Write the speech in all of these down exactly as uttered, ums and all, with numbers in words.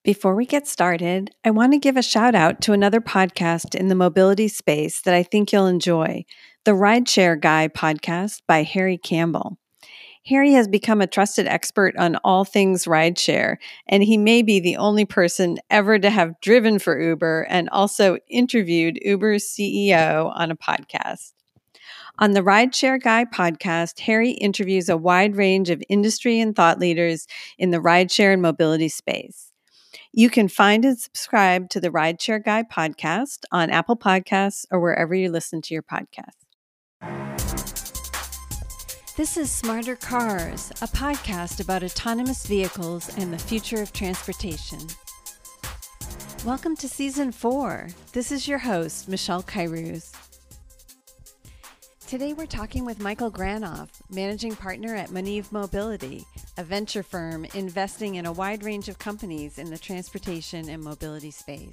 Before we get started, I want to give a shout out to another podcast in the mobility space that I think you'll enjoy, the Rideshare Guy podcast by Harry Campbell. Harry has become a trusted expert on all things rideshare, and he may be the only person ever to have driven for Uber and also interviewed Uber's C E O on a podcast. On the Rideshare Guy podcast, Harry interviews a wide range of industry and thought leaders in the rideshare and mobility space. You can find and subscribe to the Rideshare Guy podcast on Apple Podcasts or wherever you listen to your podcasts. This is Smarter Cars, a podcast about autonomous vehicles and the future of transportation. Welcome to Season four. This is your host, Michelle Kairouz. Today we're talking with Michael Granoff, Managing Partner at Maniv Mobility, a venture firm investing in a wide range of companies in the transportation and mobility space.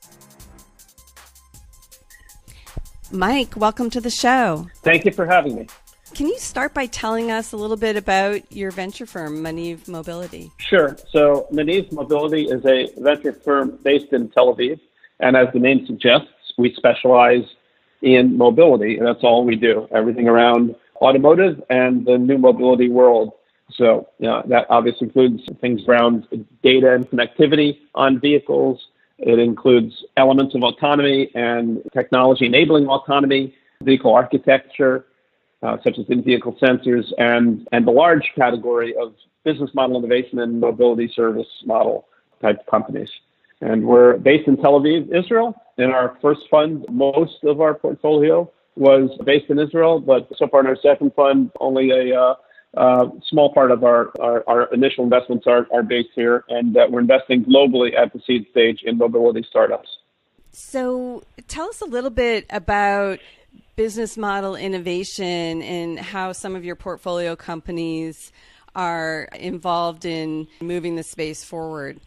Mike, welcome to the show. Thank you for having me. Can you start by telling us a little bit about your venture firm, Maniv Mobility? Sure. So Maniv Mobility is a venture firm based in Tel Aviv. And as the name suggests, we specialize in mobility. And that's all we do, everything around automotive and the new mobility world. So you know, that obviously includes things around data and connectivity on vehicles. It includes elements of autonomy and technology enabling autonomy, vehicle architecture, uh, such as in-vehicle sensors, and, and the large category of business model innovation and mobility service model type companies. And we're based in Tel Aviv, Israel. In our first fund, most of our portfolio was based in Israel, but so far in our second fund, only a uh, uh, small part of our, our, our initial investments are, are based here, and uh, we're investing globally at the seed stage in mobility startups. So tell us a little bit about business model innovation and how some of your portfolio companies are involved in moving the space forward.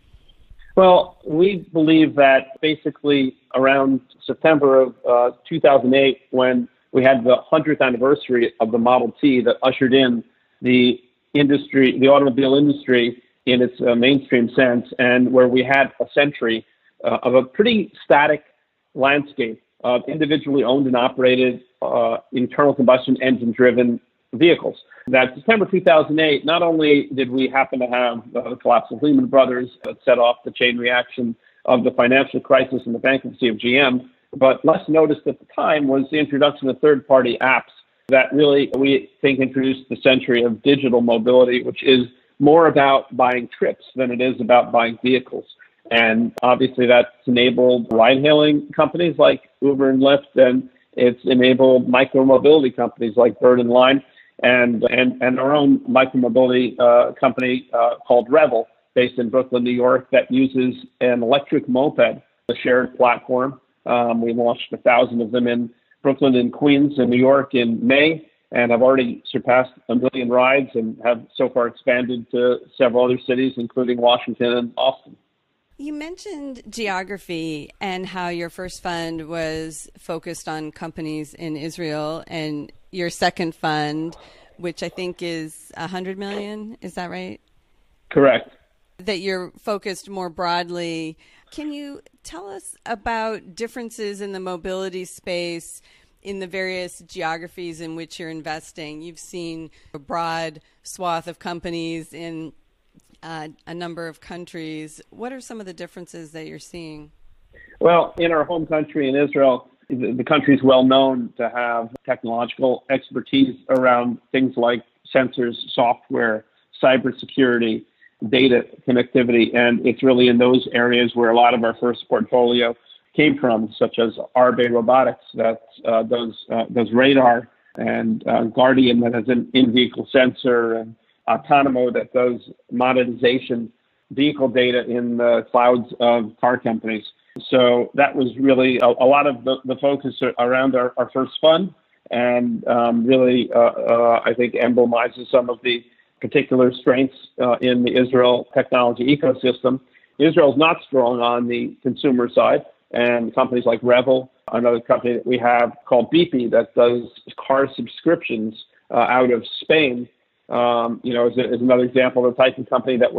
Well, we believe that basically around September of uh, two thousand eight, when we had the hundredth anniversary of the Model T that ushered in the industry, the automobile industry in its uh, mainstream sense, and where we had a century uh, of a pretty static landscape of individually owned and operated uh, internal combustion engine-driven vehicles. That September two thousand eight, not only did we happen to have uh, the collapse of Lehman Brothers that set off the chain reaction of the financial crisis and the bankruptcy of G M, but less noticed at the time was the introduction of third-party apps that really, we think, introduced the century of digital mobility, which is more about buying trips than it is about buying vehicles. And obviously that's enabled ride-hailing companies like Uber and Lyft, and it's enabled micro-mobility companies like Bird and Lime, and and, and our own micro-mobility uh, company uh, called Revel, based in Brooklyn, New York, that uses an electric moped, a shared platform. Um, we launched a thousand of them in Brooklyn and Queens and New York in May, and have already surpassed a million rides and have so far expanded to several other cities, including Washington and Austin. You mentioned geography and how your first fund was focused on companies in Israel, and your second fund, which I think is one hundred million, is that right? Correct. That you're focused more broadly. Can you tell us about differences in the mobility space in the various geographies in which you're investing? You've seen a broad swath of companies in Uh, a number of countries. What are some of the differences that you're seeing? Well, in our home country in Israel, the, the country is well known to have technological expertise around things like sensors, software, cybersecurity, data connectivity, and it's really in those areas where a lot of our first portfolio came from, such as Arbe Robotics that uh, does uh, does radar, and uh, Guardian that has an in-vehicle sensor, and Autonomo that does monetization vehicle data in the clouds of car companies. So that was really a, a lot of the, the focus around our, our first fund, and um, really, uh, uh, I think, emblemizes some of the particular strengths uh, in the Israel technology ecosystem. Israel is not strong on the consumer side, and companies like Revel, another company that we have called Beepy that does car subscriptions uh, out of Spain, Um, you know, is, is another example of the type of company that we're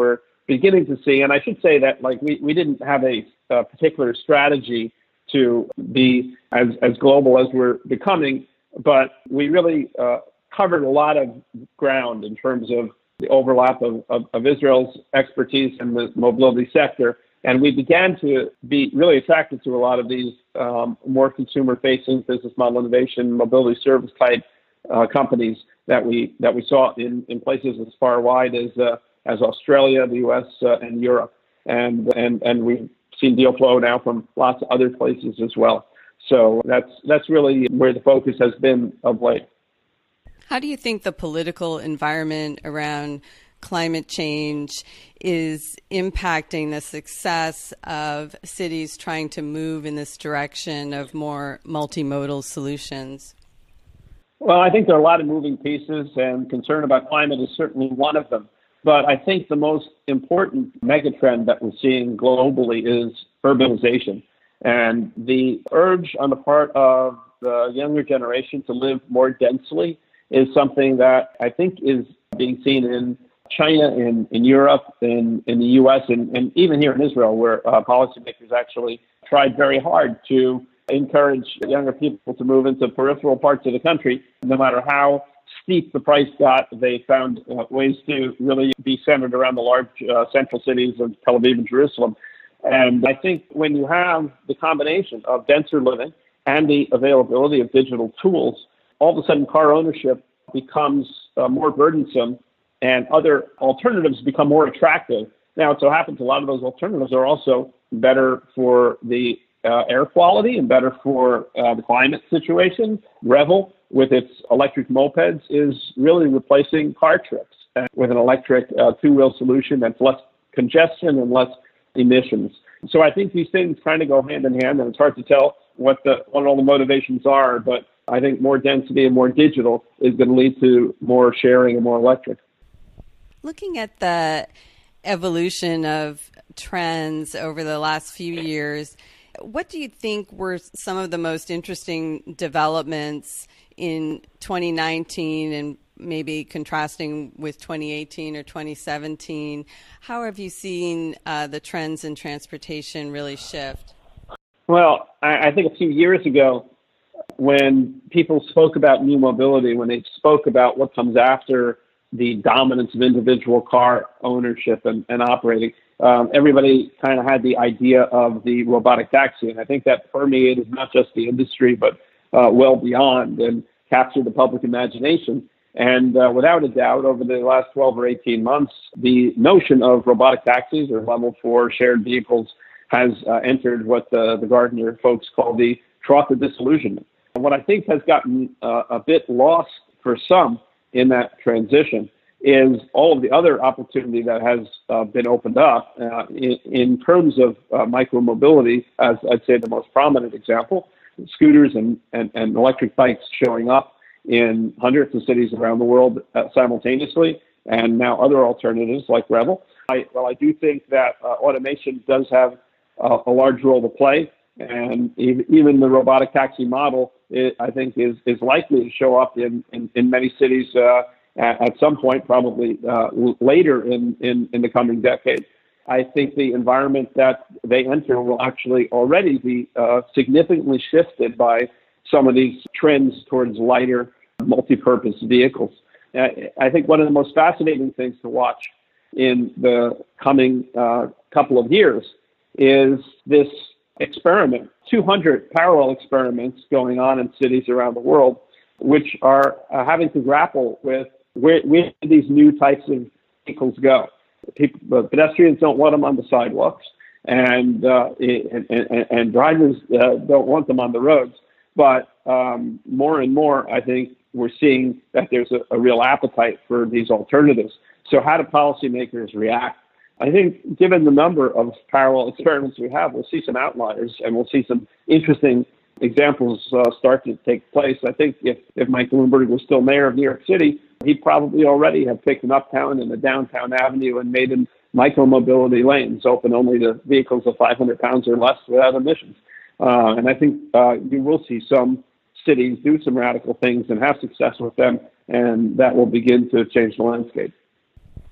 beginning to see, and I should say that like we, we didn't have a, a particular strategy to be as, as global as we're becoming, but we really uh, covered a lot of ground in terms of the overlap of, of, of Israel's expertise in the mobility sector. And we began to be really attracted to a lot of these um, more consumer-facing business model innovation, mobility service type uh, companies that we that we saw in, in places as far wide as uh, as Australia, the U S, uh, and Europe, and and and we've seen deal flow now from lots of other places as well. So that's that's really where the focus has been of late. How do you think the political environment around climate change is impacting the success of cities trying to move in this direction of more multimodal solutions? Well, I think there are a lot of moving pieces, and concern about climate is certainly one of them. But I think the most important megatrend that we're seeing globally is urbanization. And the urge on the part of the younger generation to live more densely is something that I think is being seen in China, in, in Europe, in, in the U S, and, and even here in Israel, where uh, policymakers actually tried very hard to encourage younger people to move into peripheral parts of the country. No matter how steep the price got, they found uh, ways to really be centered around the large uh, central cities of Tel Aviv and Jerusalem. And I think when you have the combination of denser living and the availability of digital tools, all of a sudden car ownership becomes uh, more burdensome and other alternatives become more attractive. Now, it so happens a lot of those alternatives are also better for the uh, air quality and better for uh, the climate situation. Revel, with its electric mopeds, is really replacing car trips uh, with an electric uh, two-wheel solution that's less congestion and less emissions. So I think these things kind of go hand in hand, and it's hard to tell what the what all the motivations are, but I think more density and more digital is going to lead to more sharing and more electric. Looking at the evolution of trends over the last few years, what do you think were some of the most interesting developments in twenty nineteen and maybe contrasting with twenty eighteen or twenty seventeen? How have you seen uh, the trends in transportation really shift? Well, I, I think a few years ago, when people spoke about new mobility, when they spoke about what comes after the dominance of individual car ownership and, and operating, um, everybody kind of had the idea of the robotic taxi. And I think that permeated not just the industry, but uh, well beyond, and captured the public imagination. And uh, without a doubt, over the last twelve or eighteen months, the notion of robotic taxis or level four shared vehicles has uh, entered what the, the Gartner folks call the trough of disillusionment. And what I think has gotten uh, a bit lost for some in that transition is all of the other opportunity that has uh, been opened up uh, in, in terms of uh, micromobility, as I'd say the most prominent example, scooters and, and, and electric bikes showing up in hundreds of cities around the world uh, simultaneously, and now other alternatives like Revel. I, well, I do think that uh, automation does have uh, a large role to play, and even the robotic taxi model, it, I think, is, is likely to show up in, in, in many cities uh, at, at some point, probably uh, later in, in, in the coming decade. I think the environment that they enter will actually already be uh, significantly shifted by some of these trends towards lighter, multi-purpose vehicles. Uh, I think one of the most fascinating things to watch in the coming uh, couple of years is this experiment, two hundred parallel experiments going on in cities around the world, which are uh, having to grapple with where, where these new types of vehicles go. People, the pedestrians don't want them on the sidewalks, and uh, and, and, and drivers uh, don't want them on the roads. But um, more and more, I think we're seeing that there's a, a real appetite for these alternatives. So how do policymakers react? I think given the number of parallel experiments we have, we'll see some outliers, and we'll see some interesting examples uh, start to take place. I think if, if Mike Bloomberg was still mayor of New York City, he'd probably already have picked an uptown and a downtown avenue and made them micro-mobility lanes open only to vehicles of five hundred pounds or less without emissions. Uh, and I think uh, you will see some cities do some radical things and have success with them, and that will begin to change the landscape.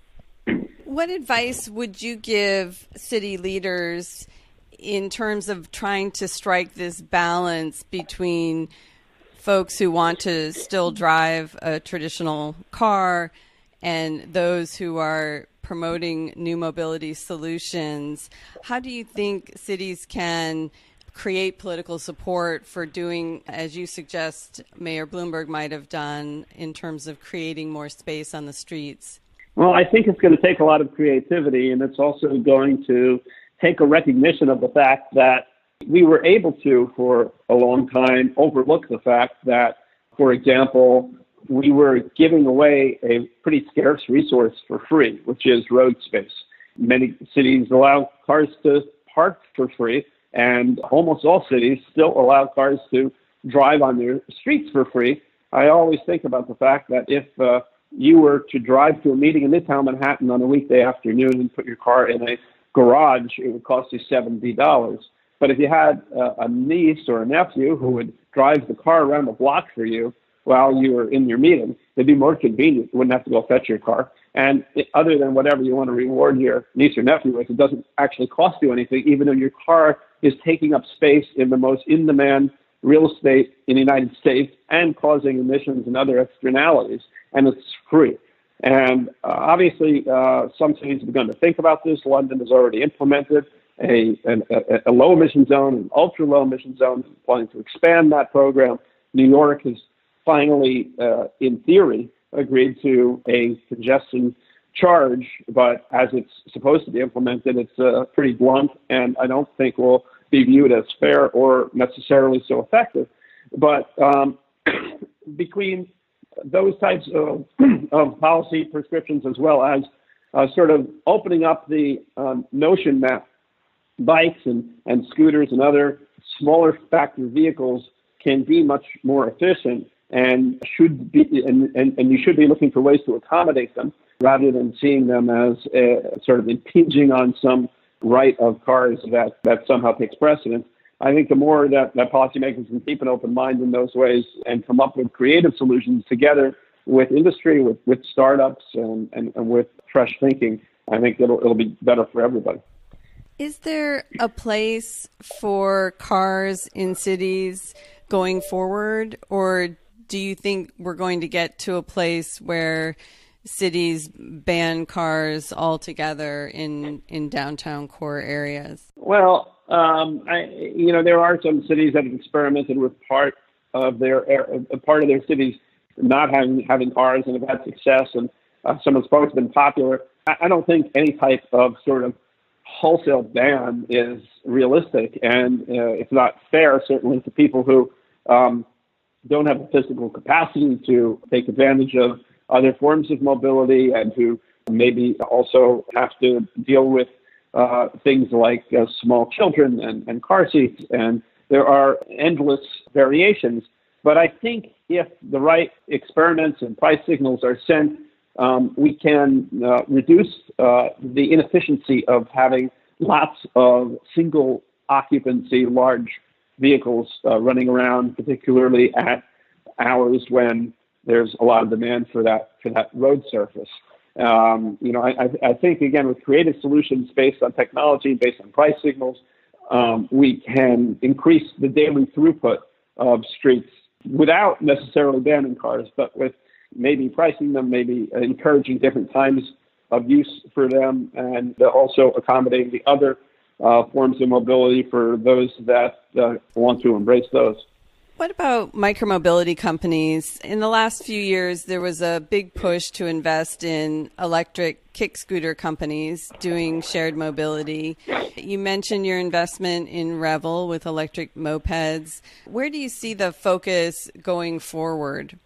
What advice would you give city leaders in terms of trying to strike this balance between folks who want to still drive a traditional car and those who are promoting new mobility solutions? How do you think cities can create political support for doing, as you suggest Mayor Bloomberg might have done, in terms of creating more space on the streets? Well, I think it's going to take a lot of creativity, and it's also going to take a recognition of the fact that we were able to, for a long time, overlook the fact that, for example, we were giving away a pretty scarce resource for free, which is road space. Many cities allow cars to park for free, and almost all cities still allow cars to drive on their streets for free. I always think about the fact that if uh, you were to drive to a meeting in Midtown Manhattan on a weekday afternoon and put your car in a garage, it would cost you seventy dollars. But if you had uh, a niece or a nephew who would drive the car around the block for you while you were in your meeting, it'd be more convenient. You wouldn't have to go fetch your car. And it, other than whatever you want to reward your niece or nephew with, it doesn't actually cost you anything, even though your car is taking up space in the most in-demand real estate in the United States and causing emissions and other externalities, and it's free. And uh, obviously, uh, some cities have begun to think about this. London has already implemented a, an, a, a low emission zone, an ultra low emission zone, planning to expand that program. New York has finally, uh, in theory, agreed to a congestion charge, but as it's supposed to be implemented, it's uh, pretty blunt, and I don't think will be viewed as fair or necessarily so effective. But um, between those types of, of policy prescriptions, as well as uh, sort of opening up the um, notion that bikes and, and scooters and other smaller factor vehicles can be much more efficient and should be, and, and, and you should be looking for ways to accommodate them rather than seeing them as a, sort of impinging on some right of cars that, that somehow takes precedence. I think the more that, that policymakers can keep an open mind in those ways and come up with creative solutions together with industry, with, with startups, and, and, and with fresh thinking, I think it'll, it'll be better for everybody. Is there a place for cars in cities going forward, or do you think we're going to get to a place where cities ban cars altogether in, in downtown core areas? Well, um, I, you know, there are some cities that have experimented with part of their uh, part of their cities not having having cars and have had success, and uh, some of those have been popular. I, I don't think any type of sort of wholesale ban is realistic, and uh, it's not fair, certainly, to people who um, don't have the physical capacity to take advantage of other forms of mobility, and who maybe also have to deal with uh, things like uh, small children and, and car seats. And there are endless variations. But I think if the right experiments and price signals are sent, um, we can uh, reduce uh, the inefficiency of having lots of single occupancy large vehicles uh, running around, particularly at hours when there's a lot of demand for that for that road surface. Um, you know, I, I think, again, with creative solutions based on technology, based on price signals, um, we can increase the daily throughput of streets without necessarily banning cars, but with maybe pricing them, maybe encouraging different times of use for them, and also accommodating the other uh, forms of mobility for those that uh, want to embrace those. What about micromobility companies? In the last few years, there was a big push to invest in electric kick scooter companies doing shared mobility. You mentioned your investment in Revel with electric mopeds. Where do you see the focus going forward?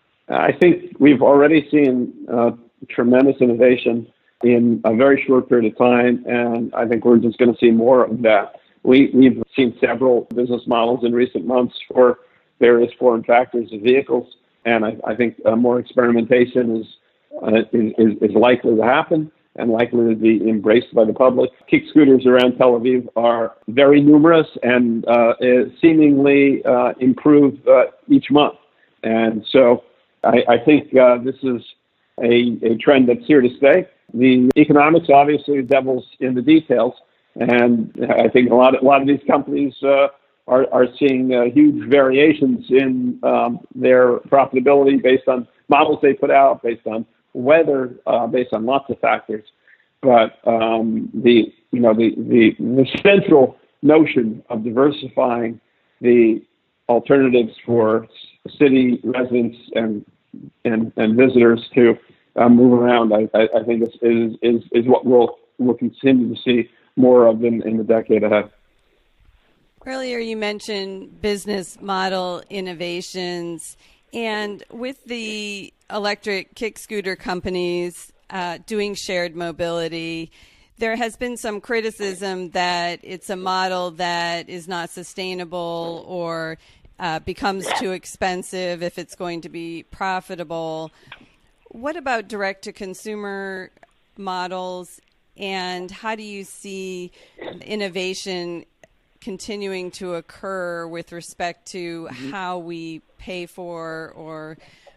I think we've already seen uh, tremendous innovation in a very short period of time, and I think we're just going to see more of that. We, we've seen several business models in recent months for various form factors of vehicles, and I, I think uh, more experimentation is, uh, is, is likely to happen and likely to be embraced by the public. Kick scooters around Tel Aviv are very numerous and uh, seemingly uh, improve uh, each month. And so I, I think uh, this is a, a trend that's here to stay. The economics, obviously, the devil's in the details. And I think a lot of, a lot of these companies uh, are, are seeing uh, huge variations in um, their profitability based on models they put out, based on weather, uh, based on lots of factors. But um, the you know the, the the central notion of diversifying the alternatives for city residents and and, and visitors to uh, move around, I, I, I think is, is is is what we'll we'll continue to see more of in, in the decade ahead. Earlier, you mentioned business model innovations, and with the electric kick scooter companies uh, doing shared mobility, there has been some criticism that it's a model that is not sustainable or uh, becomes too expensive if it's going to be profitable. What about direct-to-consumer models, and how do you see innovation continuing to occur with respect to mm-hmm. how we pay for or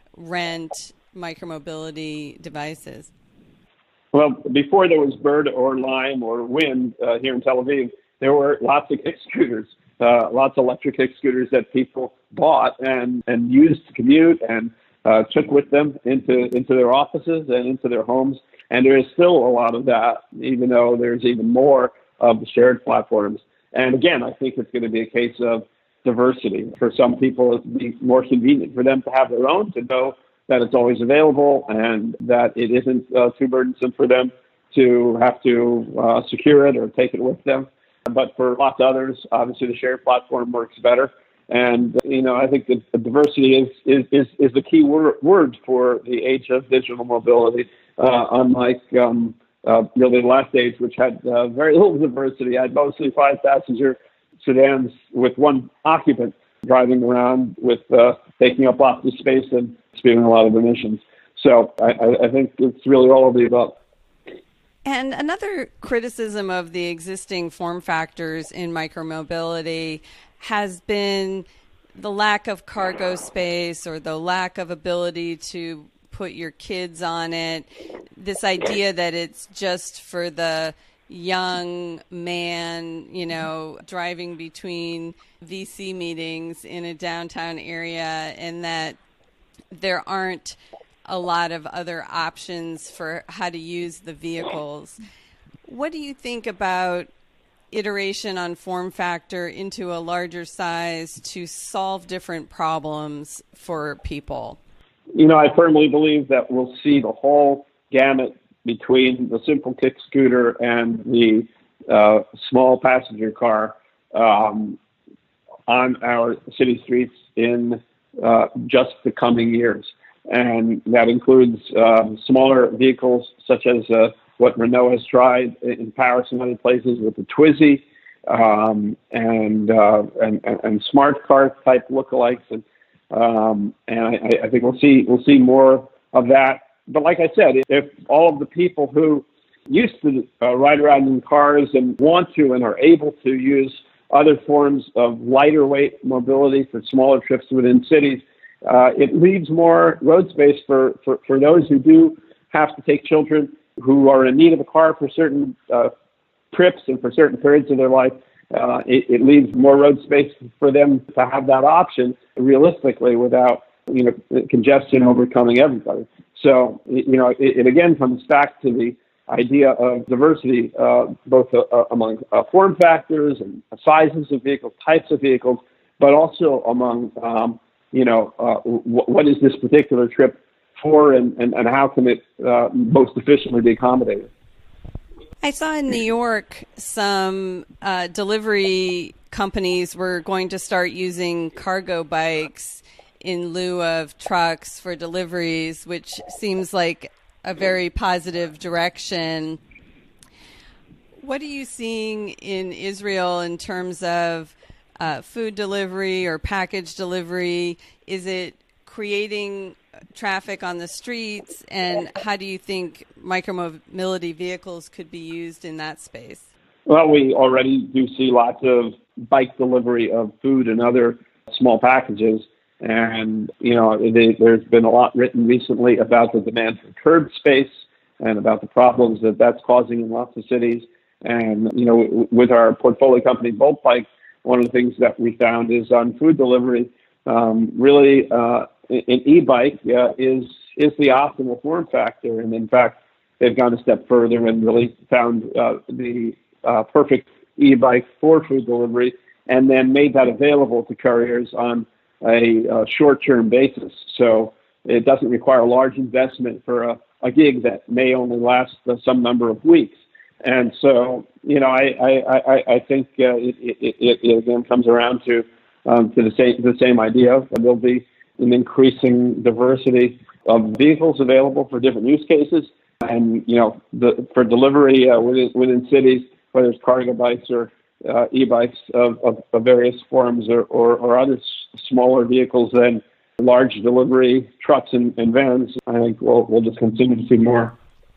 rent micromobility devices? Well, before there was Bird or Lime or Wind uh, here in Tel Aviv, there were lots of kick scooters, uh, lots of electric kick scooters that people bought and, and used to commute and uh, took with them into, into their offices and into their homes. And there is still a lot of that, even though there's even more of the shared platforms. And again, I think it's going to be a case of diversity. For some people, it'd be more convenient for them to have their own, to know that it's always available and that it isn't uh, too burdensome for them to have to uh, secure it or take it with them. But for lots of others, obviously the shared platform works better. And, you know, I think that the diversity is, is, is, is the key wor- word for the age of digital mobility, uh, unlike um, uh, you know, the last age, which had uh, very little diversity, had mostly five-passenger sedans with one occupant driving around with uh, taking up lots of space and spewing a lot of emissions. So I, I think it's really all of the above. And another criticism of the existing form factors in micromobility has been the lack of cargo space or the lack of ability to put your kids on it. This idea that it's just for the young man, you know, driving between V C meetings in a downtown area, and that there aren't a lot of other options for how to use the vehicles. What do you think about iteration on form factor into a larger size to solve different problems for people? You know, I firmly believe that we'll see the whole gamut between the simple kick scooter and the uh, small passenger car um, on our city streets in uh, just the coming years. And that includes um, smaller vehicles such as uh, what Renault has tried in Paris and other places with the Twizy, um, and, uh, and, and and smart car type lookalikes, and um, and I, I think we'll see we'll see more of that. But like I said, if all of the people who used to uh, ride around in cars and want to and are able to use other forms of lighter weight mobility for smaller trips within cities, uh, it leaves more road space for, for, for those who do have to take children who are in need of a car for certain uh, trips and for certain periods of their life. Uh, it, it leaves more road space for them to have that option realistically without, you know, congestion overcoming everybody. So, you know, it, it again comes back to the idea of diversity, uh, both uh, among uh, form factors and sizes of vehicles, types of vehicles, but also among, um, you know, uh, w- what is this particular trip for, and, and, and how can it uh, most efficiently be accommodated? I saw in New York some uh, delivery companies were going to start using cargo bikes in lieu of trucks for deliveries, which seems like a very positive direction. What are you seeing in Israel in terms of uh, food delivery or package delivery? Is it creating traffic on the streets, and how do you think micromobility vehicles could be used in that space? Well, we already do see lots of bike delivery of food and other small packages. And, you know, they, there's been a lot written recently about the demand for curb space and about the problems that that's causing in lots of cities. And, you know, with our portfolio company, Bolt Bike, one of the things that we found is on food delivery, um, really uh, an e-bike uh, is is the optimal form factor. And in fact, they've gone a step further and really found uh, the uh, perfect e-bike for food delivery, and then made that available to couriers on a, a short-term basis. So it doesn't require a large investment for a, a gig that may only last uh, some number of weeks. And so, you know, I I, I, I think uh, it, it, it, it again comes around to um, to the same the same idea. There'll be an increasing diversity of vehicles available for different use cases, and you know, the, for delivery uh, within within cities, whether it's cargo bikes or uh, e-bikes of, of, of various forms, or, or, or other s- smaller vehicles than large delivery trucks and, and vans. I think we'll we'll just continue to see more.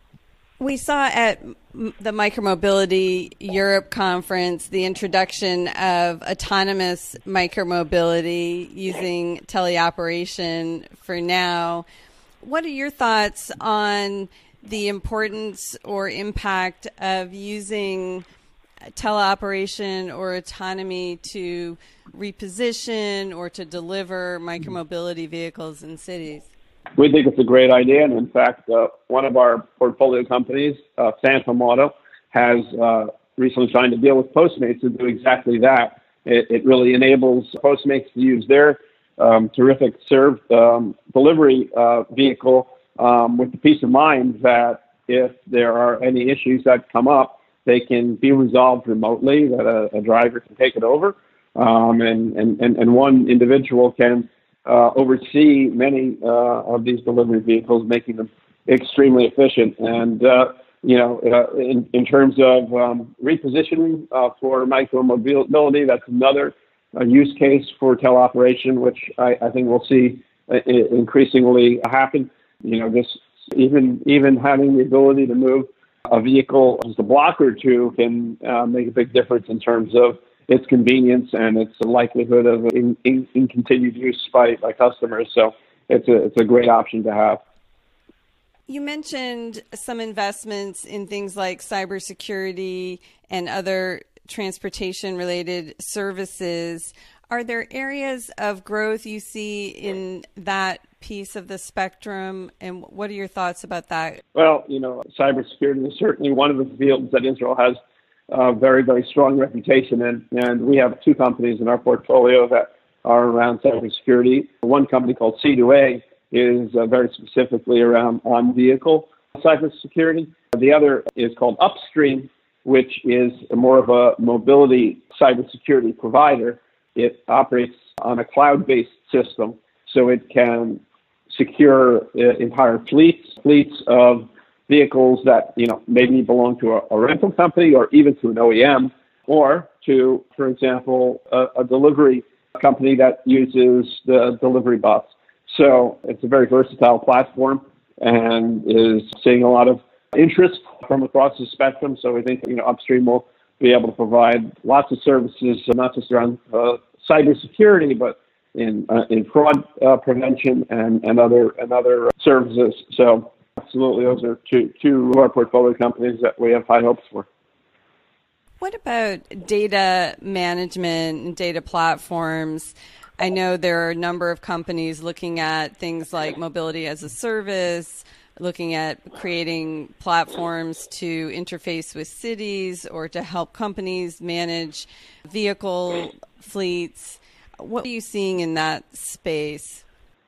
We saw at the Micromobility Europe conference the introduction of autonomous micromobility using teleoperation for now. What are your thoughts on the importance or impact of using teleoperation or autonomy to reposition or to deliver micromobility vehicles in cities? We think it's a great idea, and in fact, uh, one of our portfolio companies, uh, Phantom Auto, has uh, recently signed a deal with Postmates to do exactly that. It, it really enables Postmates to use their um, terrific serve um, delivery uh, vehicle um, with the peace of mind that if there are any issues that come up, they can be resolved remotely, that a, a driver can take it over, um, and, and, and, and one individual can Uh, oversee many uh, of these delivery vehicles, making them extremely efficient. And, uh, you know, uh, in, in terms of um, repositioning uh, for micromobility, that's another uh, use case for teleoperation, which I, I think we'll see uh, increasingly happen. You know, this even even having the ability to move a vehicle just a block or two can uh, make a big difference in terms of its convenience and its likelihood of in, in, in continued use by, by customers. So it's a it's a great option to have. You mentioned some investments in things like cybersecurity and other transportation-related services. Are there areas of growth you see in that piece of the spectrum, and what are your thoughts about that? Well, you know, cybersecurity is certainly one of the fields that Israel has a very, very strong reputation in, and we have two companies in our portfolio that are around cybersecurity. One company called C two A is uh, very specifically around on-vehicle cybersecurity. The other is called Upstream, which is more of a mobility cybersecurity provider. It operates on a cloud-based system, so it can secure uh, entire fleets, fleets of vehicles that, you know, maybe belong to a, a rental company or even to an O E M, or to, for example, a, a delivery company that uses the delivery bus. So it's a very versatile platform and is seeing a lot of interest from across the spectrum. So we think, you know, Upstream will be able to provide lots of services, not just around uh, cybersecurity, but in uh, in fraud uh, prevention and, and other and other services. So absolutely, those are two two of our portfolio companies that we have high hopes for. What about data management and data platforms? I know there are a number of companies looking at things like mobility as a service, looking at creating platforms to interface with cities or to help companies manage vehicle fleets. What are you seeing in that space?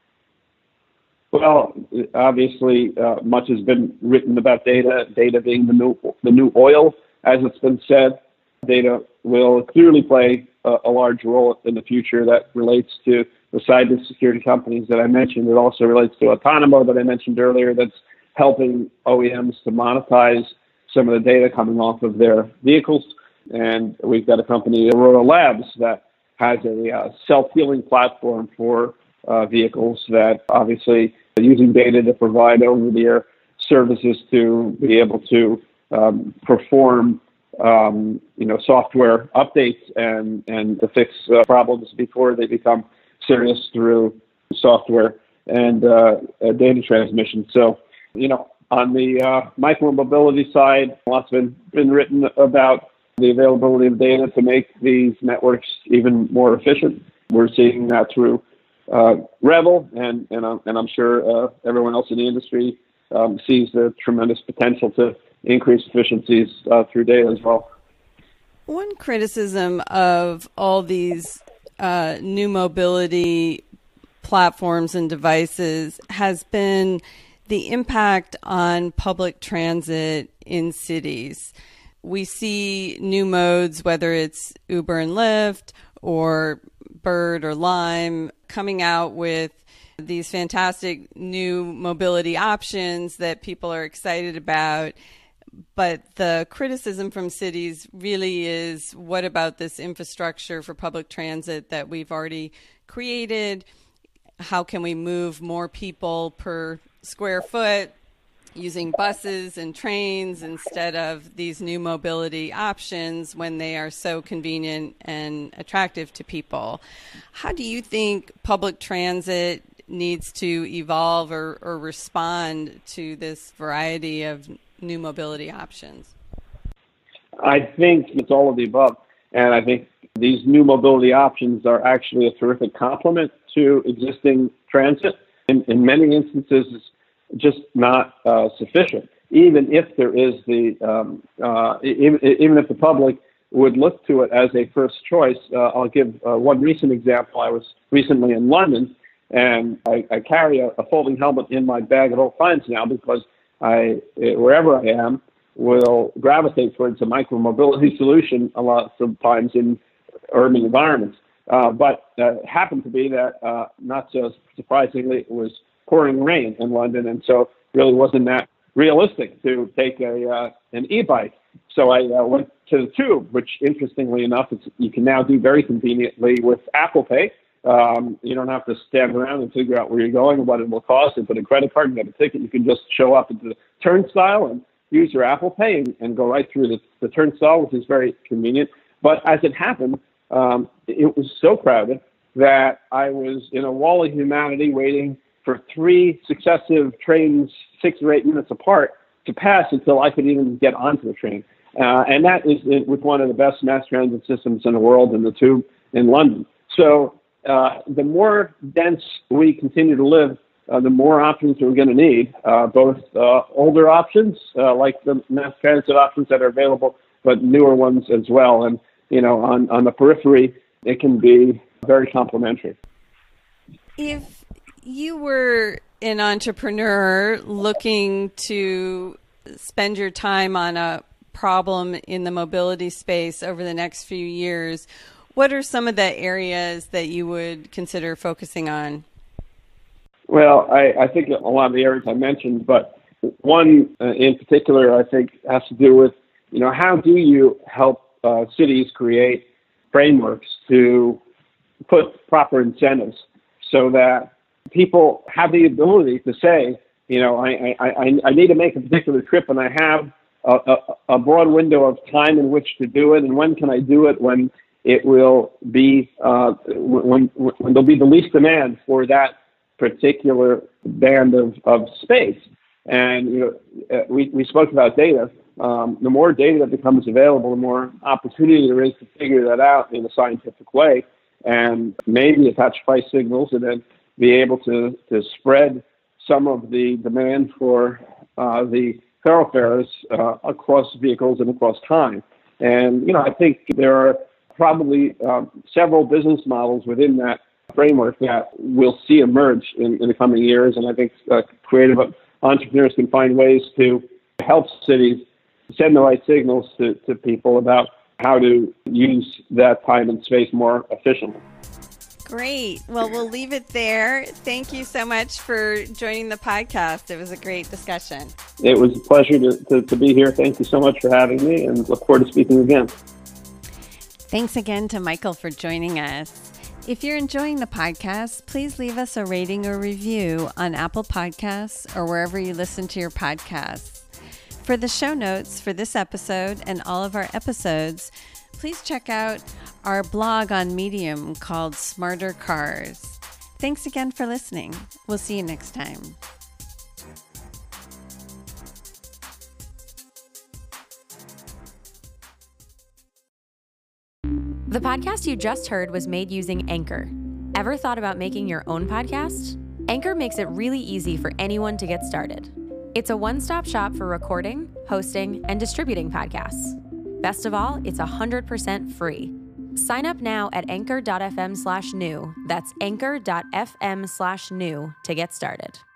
Well, obviously, uh, much has been written about data, data being the new, the new oil, as it's been said. Data will clearly play a, a large role in the future that relates to the cybersecurity companies that I mentioned. It also relates to Autonomo that I mentioned earlier, that's helping O E Ms to monetize some of the data coming off of their vehicles. And we've got a company, Aurora Labs, that has a uh, self-healing platform for uh, vehicles that obviously are using data to provide over-the-air services to be able to um, perform um, you know, software updates and, and to fix uh, problems before they become serious through software and uh, uh, data transmission. So, you know, On the uh, micromobility side, lots been been written about the availability of data to make these networks even more efficient. We're seeing that through uh, Revel, and and, uh, and I'm sure uh, everyone else in the industry um, sees the tremendous potential to increase efficiencies uh, through data as well. One criticism of all these uh, new mobility platforms and devices has been the impact on public transit in cities. We see new modes, whether it's Uber and Lyft or Bird or Lime, coming out with these fantastic new mobility options that people are excited about. But the criticism from cities really is, what about this infrastructure for public transit that we've already created? How can we move more people per square foot using buses and trains instead of these new mobility options when they are so convenient and attractive to people? How do you think public transit needs to evolve or, or respond to this variety of new mobility options? I think it's all of the above. And I think these new mobility options are actually a terrific complement to existing transit. In, in many instances, it's just not uh, sufficient. Even if there is the, um, uh, even, even if the public would look to it as a first choice, uh, I'll give uh, one recent example. I was recently in London, and I, I carry a, a folding helmet in my bag at all times now because I, wherever I am, will gravitate towards a micromobility solution a lot of times in urban environments. Uh, but uh, it happened to be that, uh, not so surprisingly, it was pouring rain in London, and so really wasn't that realistic to take a uh, an e-bike. So I uh, went to the Tube, which, interestingly enough, it's, you can now do very conveniently with Apple Pay. Um, you don't have to stand around and figure out where you're going and what it will cost, and put a credit card and get a ticket. You can just show up at the turnstile and use your Apple Pay and, and go right through the, the turnstile, which is very convenient. But as it happened, um, it was so crowded that I was in a wall of humanity waiting for three successive trains, six or eight minutes apart, to pass until I could even get onto the train. Uh, and that is with one of the best mass transit systems in the world, in the Tube in London. So uh, the more dense we continue to live, uh, the more options we're going to need, uh, both uh, older options, uh, like the mass transit options that are available, but newer ones as well. And, you know, on, on the periphery, it can be very complementary. If you were an entrepreneur looking to spend your time on a problem in the mobility space over the next few years, what are some of the areas that you would consider focusing on? Well, I, I think a lot of the areas I mentioned, but one uh, in particular, I think, has to do with, you know, how do you help uh, cities create frameworks to put proper incentives so that people have the ability to say, you know, I, I, I need to make a particular trip, and I have a, a, a broad window of time in which to do it, and when can I do it when it will be, uh, when, when there'll be the least demand for that particular band of, of space. And, you know, we, we spoke about data. Um, the more data that becomes available, the more opportunity there is to figure that out in a scientific way, and maybe attach price signals and then be able to, to spread some of the demand for uh, the thoroughfares uh, across vehicles and across time. And, you know, I think there are probably um, several business models within that framework that we'll see emerge in, in the coming years. And I think uh, creative entrepreneurs can find ways to help cities send the right signals to, to people about how to use that time and space more efficiently. Great. Well, we'll leave it there. Thank you so much for joining the podcast. It was a great discussion. It was a pleasure to, to, to be here. Thank you so much for having me, and look forward to speaking again. Thanks again to Michael for joining us. If you're enjoying the podcast, please leave us a rating or review on Apple Podcasts or wherever you listen to your podcasts. For the show notes for this episode and all of our episodes, please check out our blog on Medium called Smarter Cars. Thanks again for listening. We'll see you next time. The podcast you just heard was made using Anchor. Ever thought about making your own podcast? Anchor makes it really easy for anyone to get started. It's a one-stop shop for recording, hosting, and distributing podcasts. Best of all, it's one hundred percent free. Sign up now at anchor.fm slash new. That's anchor.fm slash new to get started.